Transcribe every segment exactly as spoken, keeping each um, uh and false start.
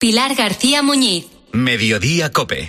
Pilar García Muñiz. Mediodía COPE.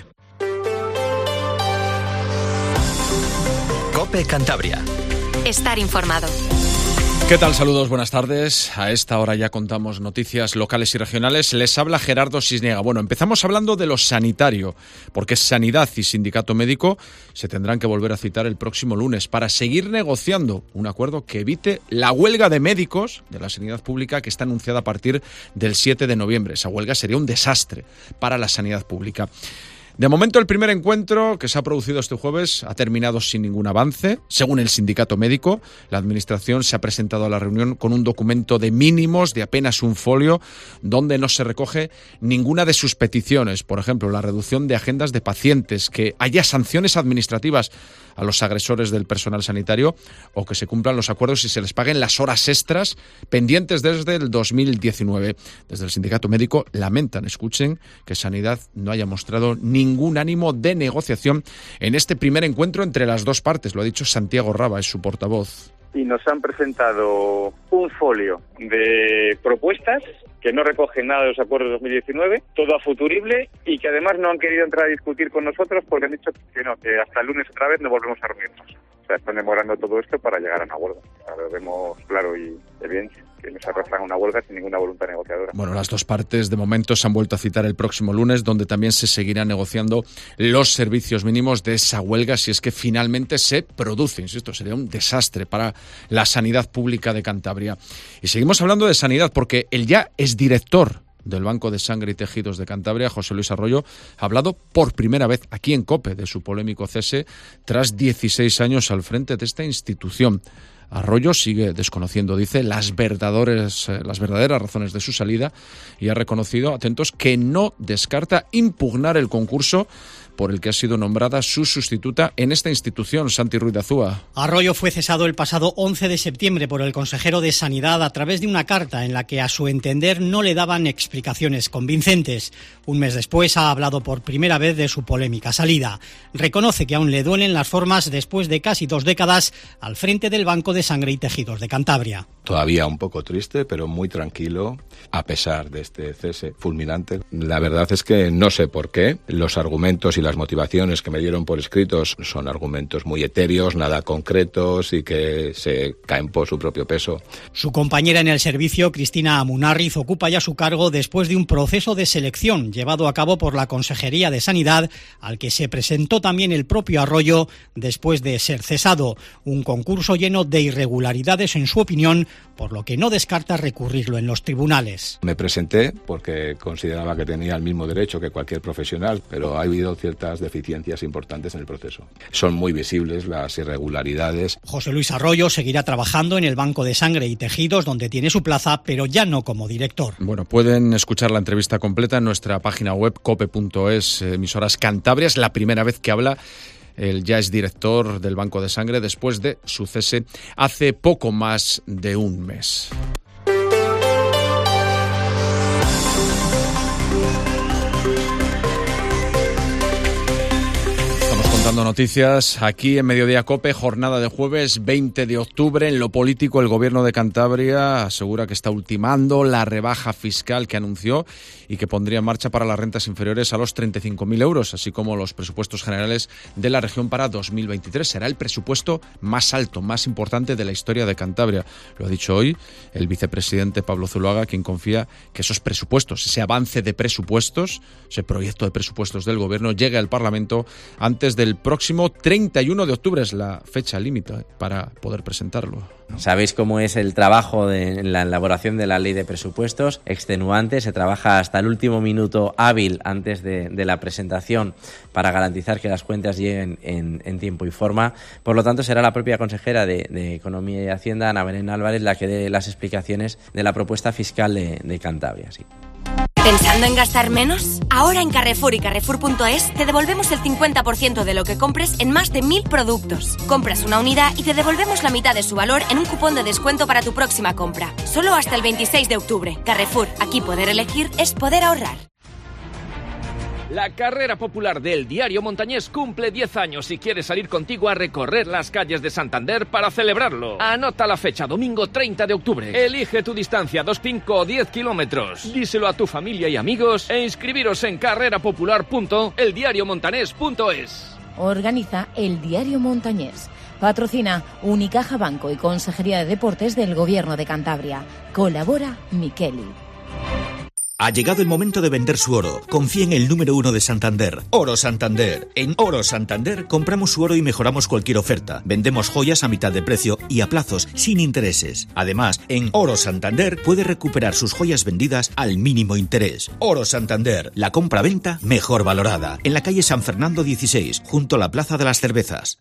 COPE Cantabria. Estar informado. ¿Qué tal? Saludos, buenas tardes. A esta hora ya contamos noticias locales y regionales. Les habla Gerardo Cisniega. Bueno, empezamos hablando de lo sanitario, porque Sanidad y Sindicato Médico se tendrán que volver a citar el próximo lunes para seguir negociando un acuerdo que evite la huelga de médicos de la sanidad pública que está anunciada a partir del siete de noviembre. Esa huelga sería un desastre para la sanidad pública. De momento, el primer encuentro que se ha producido este jueves ha terminado sin ningún avance. Según el Sindicato Médico, la Administración se ha presentado a la reunión con un documento de mínimos de apenas un folio donde no se recoge ninguna de sus peticiones. Por ejemplo, la reducción de agendas de pacientes, que haya sanciones administrativas a los agresores del personal sanitario o que se cumplan los acuerdos y se les paguen las horas extras pendientes desde el dos mil diecinueve. Desde el Sindicato Médico lamentan, escuchen, que Sanidad no haya mostrado ningún ánimo de negociación en este primer encuentro entre las dos partes. Lo ha dicho Santiago Raba, es su portavoz. Y nos han presentado un folio de propuestas que no recogen nada de los acuerdos de dos mil diecinueve, todo a futurible, y que además no han querido entrar a discutir con nosotros porque han dicho que no, que hasta el lunes otra vez no volvemos a reunirnos. O sea, están demorando todo esto para llegar a una huelga. Ahora lo vemos claro y evidente, que nos arrastran a una huelga sin ninguna voluntad negociadora. Bueno, las dos partes de momento se han vuelto a citar el próximo lunes, donde también se seguirán negociando los servicios mínimos de esa huelga si es que finalmente se produce. Insisto, sería un desastre para la sanidad pública de Cantabria. Y seguimos hablando de sanidad porque el ya exdirector del Banco de Sangre y Tejidos de Cantabria, José Luis Arroyo, ha hablado por primera vez aquí en COPE de su polémico cese tras dieciséis años al frente de esta institución. Arroyo sigue desconociendo, dice, las verdaderas, las verdaderas razones de su salida y ha reconocido, atentos, que no descarta impugnar el concurso por el que ha sido nombrada su sustituta en esta institución, Santi Ruiz de Azúa. Arroyo fue cesado el pasado once de septiembre por el consejero de Sanidad a través de una carta en la que, a su entender, no le daban explicaciones convincentes. Un mes después ha hablado por primera vez de su polémica salida. Reconoce que aún le duelen las formas después de casi dos décadas al frente del Banco de Sangre y Tejidos de Cantabria. Todavía un poco triste, pero muy tranquilo, a pesar de este cese fulminante. La verdad es que no sé por qué. Los argumentos y las motivaciones que me dieron por escritos son argumentos muy etéreos, nada concretos y que se caen por su propio peso. Su compañera en el servicio, Cristina Amunarriz, ocupa ya su cargo después de un proceso de selección llevado a cabo por la Consejería de Sanidad, al que se presentó también el propio Arroyo después de ser cesado. Un concurso lleno de irregularidades, en su opinión, por lo que no descarta recurrirlo en los tribunales. Me presenté porque consideraba que tenía el mismo derecho que cualquier profesional, pero ha habido ciertas deficiencias importantes en el proceso. Son muy visibles las irregularidades. José Luis Arroyo seguirá trabajando en el Banco de Sangre y Tejidos, donde tiene su plaza, pero ya no como director. Bueno, pueden escuchar la entrevista completa en nuestra página web cope punto es, emisoras Cantabria. Es la primera vez que habla el ya es director del Banco de Sangre después de su cese hace poco más de un mes. Dando noticias aquí en Mediodía COPE, jornada de jueves veinte de octubre. En lo político, el Gobierno de Cantabria asegura que está ultimando la rebaja fiscal que anunció y que pondría en marcha para las rentas inferiores a los treinta y cinco mil euros, así como los presupuestos generales de la región para dos mil veintitrés. Será el presupuesto más alto, más importante de la historia de Cantabria. Lo ha dicho hoy el vicepresidente Pablo Zuloaga, quien confía que esos presupuestos, ese avance de presupuestos, ese proyecto de presupuestos del Gobierno, llegue al Parlamento antes del próximo treinta y uno de octubre, es la fecha límite para poder presentarlo. Sabéis cómo es el trabajo de en la elaboración de la ley de presupuestos, extenuante, se trabaja hasta el último minuto hábil antes de, de la presentación para garantizar que las cuentas lleguen en, en tiempo y forma. Por lo tanto, será la propia consejera de, de Economía y Hacienda, Ana Belén Álvarez, la que dé las explicaciones de la propuesta fiscal de, de Cantabria. Sí. ¿Pensando en gastar menos? Ahora en Carrefour y Carrefour punto es te devolvemos el cincuenta por ciento de lo que compres en más de mil productos. Compras una unidad y te devolvemos la mitad de su valor en un cupón de descuento para tu próxima compra. Solo hasta el veintiséis de octubre. Carrefour, aquí poder elegir es poder ahorrar. La carrera popular del Diario Montañés cumple diez años y quiere salir contigo a recorrer las calles de Santander para celebrarlo. Anota la fecha, domingo treinta de octubre. Elige tu distancia, dos, cinco o diez kilómetros. Díselo a tu familia y amigos e inscribiros en carrera popular punto el diario montanés punto es. Organiza el Diario Montañés. Patrocina Unicaja Banco y Consejería de Deportes del Gobierno de Cantabria. Colabora Micheli. Ha llegado el momento de vender su oro. Confía en el número uno de Santander, Oro Santander. En Oro Santander compramos su oro y mejoramos cualquier oferta. Vendemos joyas a mitad de precio y a plazos sin intereses. Además, en Oro Santander puede recuperar sus joyas vendidas al mínimo interés. Oro Santander, la compra-venta mejor valorada. En la calle San Fernando dieciséis, junto a la Plaza de las Cervezas.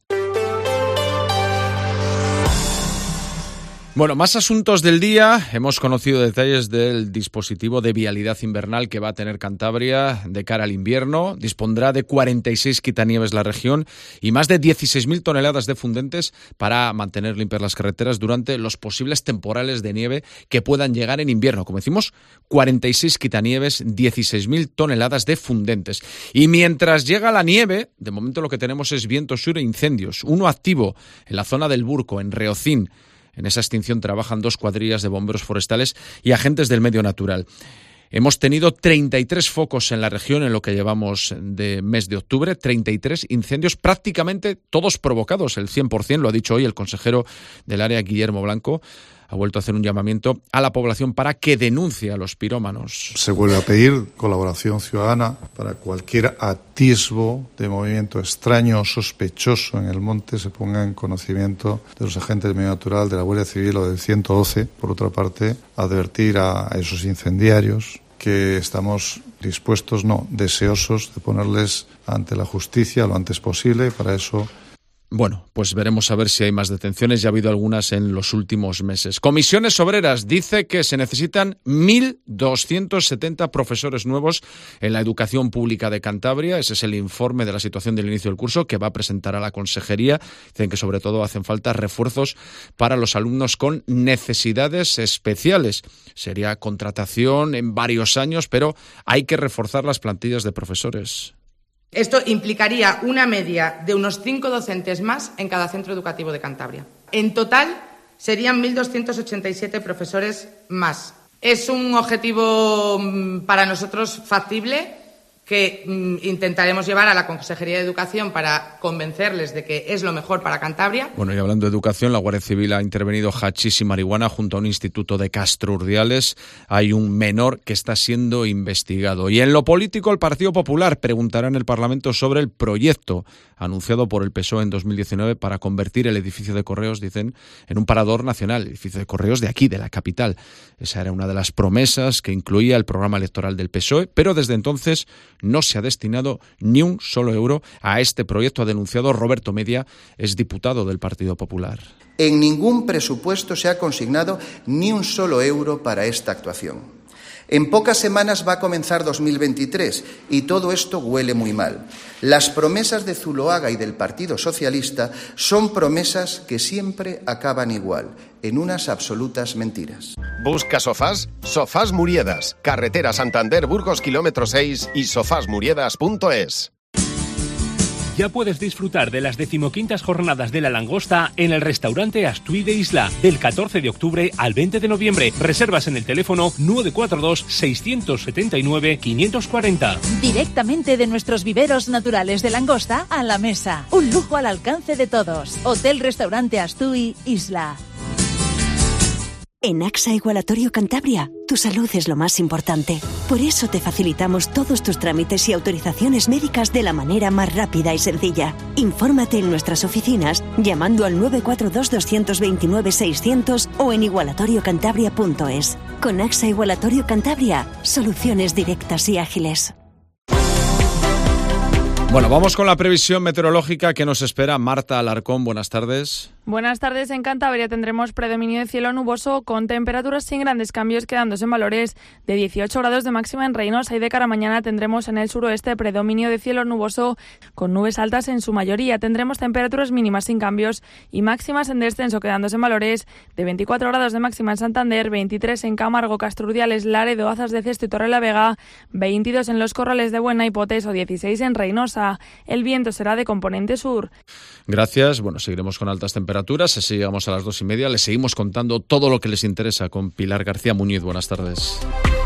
Bueno, más asuntos del día. Hemos conocido detalles del dispositivo de vialidad invernal que va a tener Cantabria de cara al invierno. Dispondrá de cuarenta y seis quitanieves la región y más de dieciséis mil toneladas de fundentes para mantener limpias las carreteras durante los posibles temporales de nieve que puedan llegar en invierno. Como decimos, cuarenta y seis quitanieves, dieciséis mil toneladas de fundentes. Y mientras llega la nieve, de momento lo que tenemos es viento sur e incendios. Uno activo en la zona del Burco, en Reocín. En esa extinción trabajan dos cuadrillas de bomberos forestales y agentes del medio natural. Hemos tenido treinta y tres focos en la región en lo que llevamos de mes de octubre, treinta y tres incendios, prácticamente todos provocados, el cien por ciento, lo ha dicho hoy el consejero del área, Guillermo Blanco. Ha vuelto a hacer un llamamiento a la población para que denuncie a los pirómanos. Se vuelve a pedir colaboración ciudadana para cualquier atisbo de movimiento extraño o sospechoso en el monte se ponga en conocimiento de los agentes del medio natural, de la Guardia Civil o del ciento doce. Por otra parte, advertir a esos incendiarios que estamos dispuestos, no, deseosos de ponerles ante la justicia lo antes posible. Para eso... Bueno, pues veremos a ver si hay más detenciones. Ya ha habido algunas en los últimos meses. Comisiones Obreras dice que se necesitan mil doscientos setenta profesores nuevos en la educación pública de Cantabria. Ese es el informe de la situación del inicio del curso que va a presentar a la Consejería. Dicen que sobre todo hacen falta refuerzos para los alumnos con necesidades especiales. Sería contratación en varios años, pero hay que reforzar las plantillas de profesores. Esto implicaría una media de unos cinco docentes más en cada centro educativo de Cantabria. En total serían mil doscientos ochenta y siete profesores más. Es un objetivo para nosotros factible que intentaremos llevar a la Consejería de Educación para convencerles de que es lo mejor para Cantabria. Bueno, y hablando de educación, la Guardia Civil ha intervenido hachís y marihuana junto a un instituto de Castro Urdiales. Hay un menor que está siendo investigado. Y en lo político, el Partido Popular preguntará en el Parlamento sobre el proyecto anunciado por el P S O E en dos mil diecinueve para convertir el edificio de Correos, dicen, en un parador nacional, el edificio de Correos de aquí, de la capital. Esa era una de las promesas que incluía el programa electoral del P S O E, pero desde entonces no se ha destinado ni un solo euro a este proyecto, ha denunciado Roberto Media, es diputado del Partido Popular. En ningún presupuesto se ha consignado ni un solo euro para esta actuación. En pocas semanas va a comenzar dos mil veintitrés y todo esto huele muy mal. Las promesas de Zuloaga y del Partido Socialista son promesas que siempre acaban igual, en unas absolutas mentiras. ¿Busca sofás? Sofás Muriedas, carretera Santander Burgos kilómetro seis y sofás muriedas punto es. Ya puedes disfrutar de las decimoquintas jornadas de la langosta en el restaurante Astui de Isla, del catorce de octubre al veinte de noviembre. Reservas en el teléfono nueve cuatro dos, seis siete nueve, cinco cuatro cero. Directamente de nuestros viveros naturales de langosta a la mesa. Un lujo al alcance de todos. Hotel Restaurante Astui Isla. En AXA Igualatorio Cantabria, tu salud es lo más importante. Por eso te facilitamos todos tus trámites y autorizaciones médicas de la manera más rápida y sencilla. Infórmate en nuestras oficinas llamando al nueve cuatro dos, dos dos nueve, seis cero cero o en igualatorio cantabria punto es. Con AXA Igualatorio Cantabria, soluciones directas y ágiles. Bueno, vamos con la previsión meteorológica que nos espera Marta Alarcón. Buenas tardes. Buenas tardes. En Cantabria tendremos predominio de cielo nuboso con temperaturas sin grandes cambios, quedándose en valores de dieciocho grados de máxima en Reinosa, y de cara a mañana tendremos en el suroeste predominio de cielo nuboso con nubes altas en su mayoría. Tendremos temperaturas mínimas sin cambios y máximas en descenso, quedándose en valores de veinticuatro grados de máxima en Santander, veintitrés en Camargo, Castrurdiales, Laredo, Azas de Cesto y Torrelavega, veintidós en los Corrales de Buena y Potes o dieciséis en Reinosa. El viento será de componente sur. Gracias. Bueno, seguiremos con altas temperaturas. Así llegamos a las dos y media. Les seguimos contando todo lo que les interesa con Pilar García Muñiz. Buenas tardes.